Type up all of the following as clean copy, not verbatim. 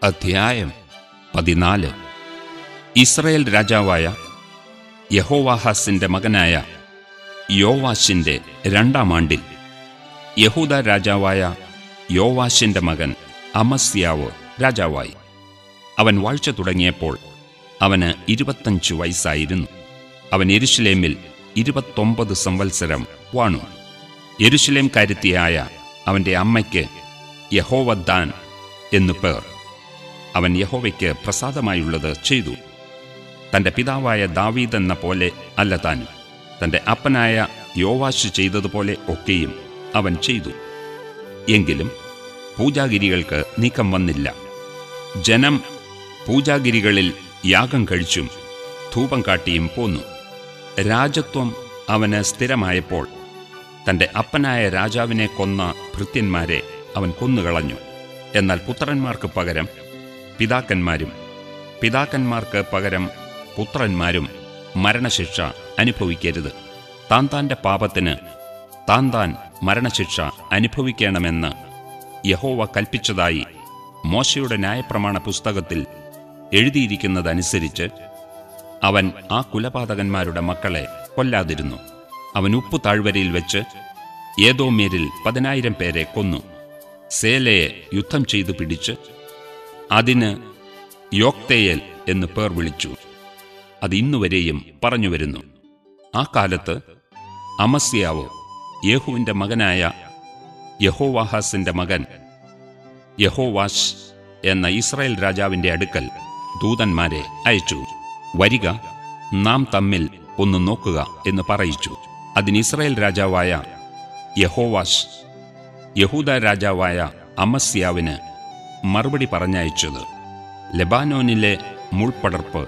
അധ്യായം 14. ഇസ്രായേൽ രാജാവായ യഹോവാഹാസിന്റെ മകനായ യോവാശിന്റെ 2-ാം ആണ്ടിൽ യഹൂദ രാജാവായ യോവാശിന്റെ മകൻ അമസ്യാവ് രാജാവായി. അവൻ വാഴ്ച തുടങ്ങിയപ്പോൾ അവന് 25 വയസ്സായിരുന്നു. അവൻ യെരൂശലേമിൽ 29 സംവത്സരം വാണു. യെരൂശലേംകാരിയായ അവന്റെ അമ്മയ്ക്ക് യഹോവദ്ദാൻ എന്നു പേർ. അവൻ യഹോവയ്ക്ക് പ്രസാദമായുള്ളത് ചെയ്തു. തന്റെ പിതാവായ ദാവീദ് എന്ന പോലെ അല്ല താനും, തന്റെ അപ്പനായ യോവാശ് ചെയ്തതുപോലെ ഒക്കെയും അവൻ ചെയ്തു. എങ്കിലും പൂജാഗിരികൾക്ക് നീക്കം വന്നില്ല. ജനം പൂജാഗിരികളിൽ യാഗം കഴിച്ചും ധൂപം കാട്ടിയും പോന്നു. രാജത്വം അവന് സ്ഥിരമായപ്പോൾ തന്റെ അപ്പനായ രാജാവിനെ കൊന്ന ഭൃത്യന്മാരെ അവൻ കൊന്നുകളഞ്ഞു. എന്നാൽ പുത്രന്മാർക്ക് പകരം പിതാക്കന്മാരും പിതാക്കന്മാർക്ക് പകരം പുത്രന്മാരും മരണശിക്ഷ അനുഭവിക്കരുത്. താന്താന്റെ പാപത്തിന് താൻ മരണശിക്ഷ അനുഭവിക്കണമെന്ന് യഹോവ കൽപ്പിച്ചതായി മോശയുടെ ന്യായപ്രമാണ പുസ്തകത്തിൽ എഴുതിയിരിക്കുന്നതനുസരിച്ച് അവൻ ആ കുലപാതകന്മാരുടെ മക്കളെ കൊല്ലാതിരുന്നു. അവൻ ഉപ്പു താഴ്വരയിൽ വെച്ച് ഏദോമ്യരിൽ 10,000 പേരെ കൊന്നു. സേലയെ യുദ്ധം ചെയ്തു പിടിച്ച് അതിന് യോക്തേയേൽ എന്ന് പേർ വിളിച്ചു. അത് ഇന്നുവരെയും പറഞ്ഞുവരുന്നു. ആ കാലത്ത് അമസ്യാവ് യേഹുവിന്റെ മകനായ യഹോവാഹാസിന്റെ മകൻ യഹോവാശ് എന്ന ഇസ്രായേൽ രാജാവിന്റെ അടുക്കൽ ദൂതന്മാരെ അയച്ചു. വരിക, നാം തമ്മിൽ ഒന്ന് നോക്കുക എന്ന് പറയിച്ചു. അതിന് ഇസ്രായേൽ രാജാവായ യഹോവാശ് യഹൂദ രാജാവായ അമസ്യാവിന് മറുപടി പറഞ്ഞയച്ചത്: ലെബാനോനിലെ മുൾപടർപ്പ്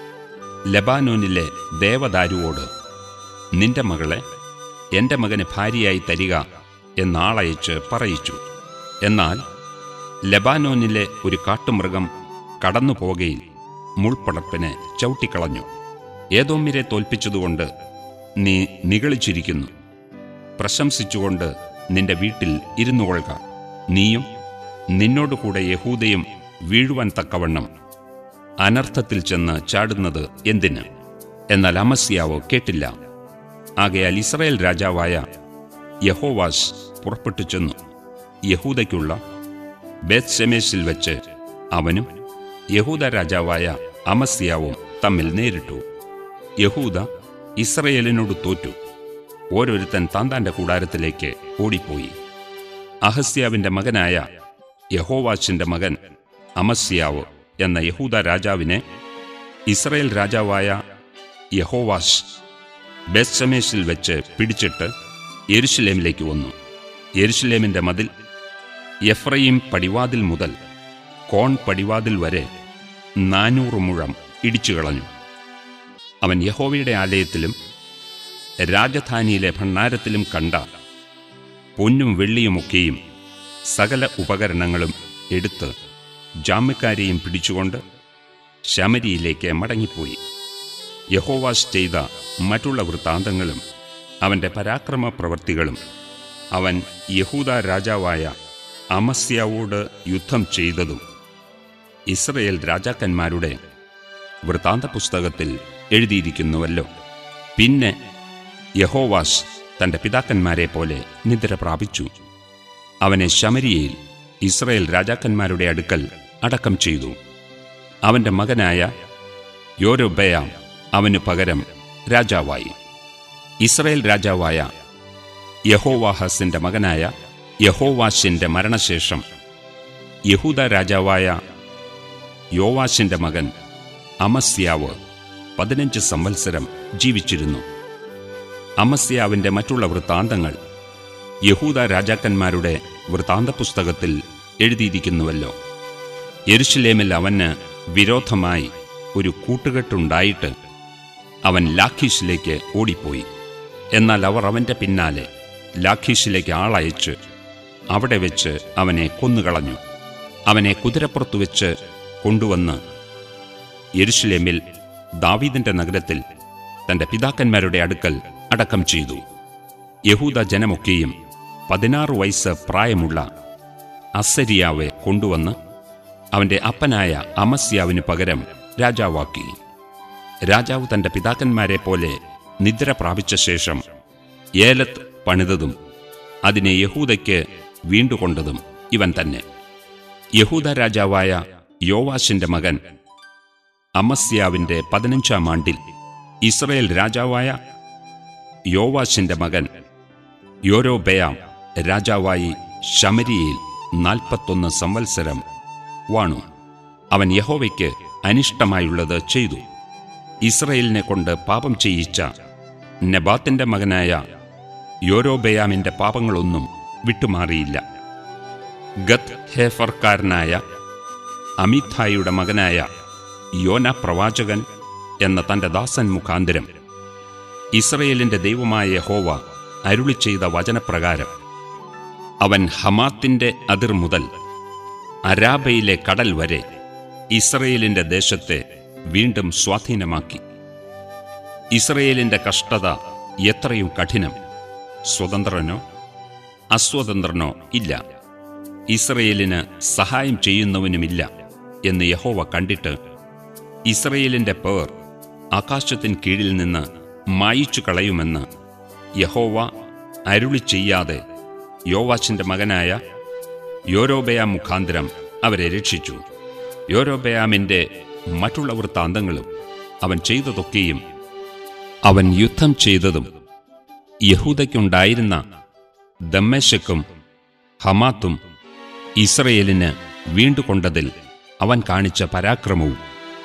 ലെബാനോനിലെ ദേവദാരുവോട് നിന്റെ മകളെ എന്റെ മകന് ഭാര്യയായി തരിക എന്നാളയച്ച് പറയിച്ചു. എന്നാൽ ലെബാനോനിലെ ഒരു കാട്ടുമൃഗം കടന്നുപോകയിൽ മുൾപടർപ്പിനെ ചവിട്ടിക്കളഞ്ഞു. ഏദോമ്യരെ തോൽപ്പിച്ചതുകൊണ്ട് നീ നിഗളിച്ചിരിക്കുന്നു. പ്രശംസിച്ചുകൊണ്ട് നിന്റെ വീട്ടിൽ ഇരുന്നുകൊള്ളുക. നീയും നിന്നോടുകൂടെ യഹൂദയും വീഴുവാൻ തക്കവണ്ണം അനർത്ഥത്തിൽ ചെന്ന് ചാടുന്നത് എന്തിന്? എന്നാൽ അമസ്യാവ് കേട്ടില്ല. ആകയാൽ ഇസ്രായേൽ രാജാവായ യഹോവാശ് പുറപ്പെട്ടു ചെന്നു യഹൂദയ്ക്കുള്ള ബേത്ത്ശെമേശിൽ വെച്ച് അവനും യഹൂദ രാജാവായ അമസ്യാവും തമ്മിൽ നേരിട്ടു. യഹൂദ ഇസ്രായേലിനോട് തോറ്റു. ഓരോരുത്തൻ താന്താന്റെ കൂടാരത്തിലേക്ക് ഓടിപ്പോയി. അഹസ്യാവിന്റെ മകനായ യഹോവാശിന്റെ മകൻ അമസ്യാവ് എന്ന യഹൂദ രാജാവിനെ ഇസ്രായേൽ രാജാവായ യഹോവാശ് ബേത്ത്ശെമേശിൽ വെച്ച് പിടിച്ചിട്ട് യെരൂശലേമിലേക്ക് വന്നു. യെരൂശലേമിന്റെ മതിൽ എഫ്രയീം പടിവാതിൽ മുതൽ കോൺ പടിവാതിൽ വരെ 400 മുഴം ഇടിച്ചുകളഞ്ഞു. അവൻ യഹോവയുടെ ആലയത്തിലും രാജധാനിയിലെ ഭണ്ഡാരത്തിലും കണ്ട പൊന്നും വെള്ളിയുമൊക്കെയും സകല ഉപകരണങ്ങളും എടുത്ത് ജാമ്യക്കാരെയും പിടിച്ചുകൊണ്ട് ശമരിയിലേക്ക് മടങ്ങിപ്പോയി. യഹോവാശ് ചെയ്ത മറ്റുള്ള വൃത്താന്തങ്ങളും അവന്റെ പരാക്രമ പ്രവൃത്തികളും അവൻ യഹൂദ രാജാവായ അമസ്യാവോട് യുദ്ധം ചെയ്തതും ഇസ്രായേൽ രാജാക്കന്മാരുടെ വൃത്താന്ത പുസ്തകത്തിൽ എഴുതിയിരിക്കുന്നുവല്ലോ. പിന്നെ യഹോവാശ് തന്റെ പിതാക്കന്മാരെ പോലെ നിദ്ര പ്രാപിച്ചു. അവനെ ശമരിയയിൽ ഇസ്രായേൽ രാജാക്കന്മാരുടെ അടുക്കൽ അടക്കം ചെയ്തു. അവന്റെ മകനായ യൊരോബെയാം അവനു പകരം രാജാവായി. ഇസ്രായേൽ രാജാവായ യഹോവാഹാസിന്റെ മകനായ യഹോവാശിന്റെ മരണശേഷം യഹൂദ രാജാവായ യോവാശിന്റെ മകൻ അമസ്യാവ് 15 സംവത്സരം ജീവിച്ചിരുന്നു. അമസ്യാവിന്റെ മറ്റുള്ള വൃത്താന്തങ്ങൾ യഹൂദ രാജാക്കന്മാരുടെ വൃത്താന്ത പുസ്തകത്തിൽ എഴുതിയിരിക്കുന്നുവല്ലോ. യെരൂശലേമിൽ അവന് വിരോധമായി ഒരു കൂട്ടുകെട്ടുണ്ടായിട്ട് അവൻ ലാഖീഷിലേക്ക് ഓടിപ്പോയി. എന്നാൽ അവർ അവന്റെ പിന്നാലെ ലാഖീഷിലേക്ക് ആളയച്ച് അവിടെ വെച്ച് അവനെ കൊന്നുകളഞ്ഞു. അവനെ കുതിരപ്പുറത്തു വെച്ച് കൊണ്ടുവന്ന് യെരൂശലേമിൽ ദാവീദിന്റെ നഗരത്തിൽ തന്റെ പിതാക്കന്മാരുടെ അടുക്കൽ അടക്കം ചെയ്തു. യഹൂദ ജനമൊക്കെയും 16 വയസ്സ് പ്രായമുള്ള അസരിയാവെ കൊണ്ടുവന്ന് അവന്റെ അപ്പനായ അമസ്യാവിനു പകരം രാജാവാക്കി. രാജാവ് തന്റെ പിതാക്കന്മാരെ പോലെ നിദ്ര പ്രാപിച്ച ശേഷം ഏലത്ത് പണിതതും അതിനെ യഹൂദയ്ക്ക് വീണ്ടുകൊണ്ടതും ഇവൻ തന്നെ. യഹൂദ രാജാവായ യോവാശിന്റെ മകൻ അമസ്യാവിന്റെ 15-ാം ആണ്ടിൽ ഇസ്രയേൽ രാജാവായ യോവാശിന്റെ മകൻ യൊരോബെയാം രാജാവായി ശമര്യയിൽ 41 സംവത്സരം വാണു. അവൻ യഹോവയ്ക്ക് അനിഷ്ടമായുള്ളത് ചെയ്തു. ഇസ്രയേലിനെ കൊണ്ട് പാപം ചെയ്യിച്ച നെബാത്തിന്റെ മകനായ യൊരോബെയാമിന്റെ പാപങ്ങളൊന്നും വിട്ടുമാറിയില്ല. ഗത്ത് ഹേഫർക്കാരനായ അമിത്ഥായിയുടെ മകനായ യോന പ്രവാചകൻ എന്ന തന്റെ ദാസൻ മുഖാന്തരം ഇസ്രയേലിന്റെ ദൈവമായ യഹോവ അരുളിച്ചെയ്ത വചനപ്രകാരം അവൻ ഹമാത്തിന്റെ അതിർ മുതൽ അരാബയിലെ കടൽ വരെ ഇസ്രയേലിന്റെ ദേശത്തെ വീണ്ടും സ്വാധീനമാക്കി. ഇസ്രയേലിന്റെ കഷ്ടത എത്രയും കഠിനം, സ്വതന്ത്രനോ അസ്വതന്ത്രനോ ഇല്ല, ഇസ്രയേലിന് സഹായം ചെയ്യുന്നവനുമില്ല എന്ന് യഹോവ കണ്ടിട്ട് ഇസ്രയേലിന്റെ പേർ ആകാശത്തിൻ കീഴിൽ നിന്ന് മായിച്ചു കളയുമെന്ന് യഹോവ അരുളി ചെയ്യാതെ യോവാശിന്റെ മകനായ യൊരോബെയാം മുഖാന്തരം അവരെ രക്ഷിച്ചു. യൊരോബെയാമിന്റെ മറ്റുള്ള വൃത്താന്തങ്ങളും അവൻ ചെയ്തതൊക്കെയും അവൻ യുദ്ധം ചെയ്തതും യഹൂദയ്ക്കുണ്ടായിരുന്ന ദമ്മേശക്കും ഹമാത്തും ഇസ്രയേലിന് വീണ്ടുകൊണ്ടതിൽ അവൻ കാണിച്ച പരാക്രമവും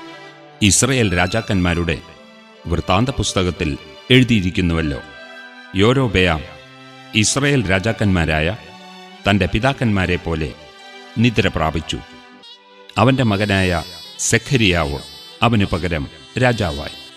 ഇസ്രയേൽ രാജാക്കന്മാരുടെ വൃത്താന്ത പുസ്തകത്തിൽ എഴുതിയിരിക്കുന്നുവല്ലോ. യൊരോബെയാം ഇസ്രയേൽ രാജാക്കന്മാരായ തന്റെ പിതാക്കന്മാരെ പോലെ നിദ്ര പ്രാപിച്ചു. അവന്റെ മകനായ സെഖര്യാവ് അവനു പകരം രാജാവായി.